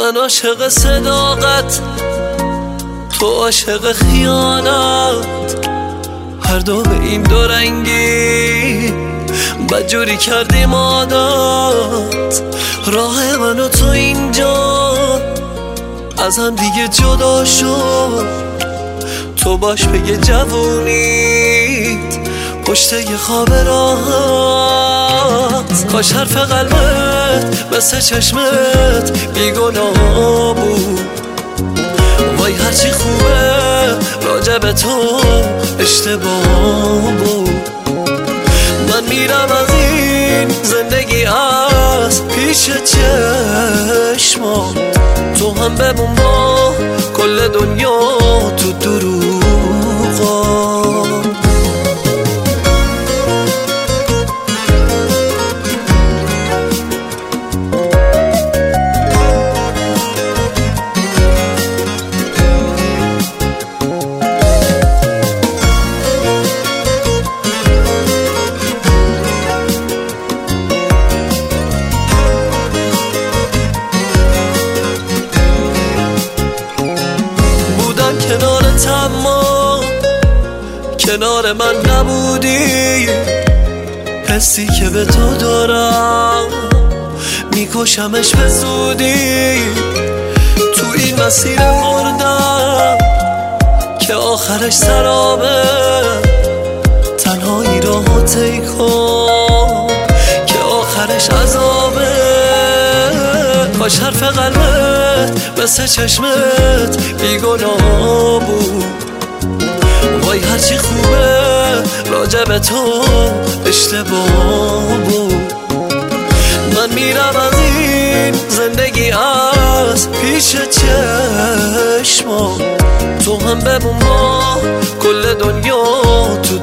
من عاشق صداقت، تو عاشق خیانت، هر دو به این دو رنگی بدجوری کردیم عادت. راه من و تو اینجا از هم دیگه جدا شد، تو باش بگه جوونیت پشت یه خواب راحت. کاش حرف قلبت مثل چشمت بیگناه بود، وای هرچی خوبه راجع به تو اشتباه بود. من میرم از این زندگی از پیش چشمام، تو هم بمون با کل دنیا تو دروغا. کنارت اما کنار من نبودی، حسی که به تو دارم میکشمش به زودی. تو این مسیر مردم که آخرش سرابه، تنهایی راهو طی کن که آخرش عذابه. کاش حرف قلبت مثل چشمت بیگناه بود، وای هرچی خوبه راجع به تو اشتباه بود. من میرم از این زندگی از پیش چشمام، تو هم بمون با کل دنیا تو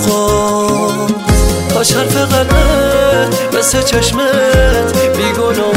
دروغا. کاش حرف قلبت مثل چشمت بیگناه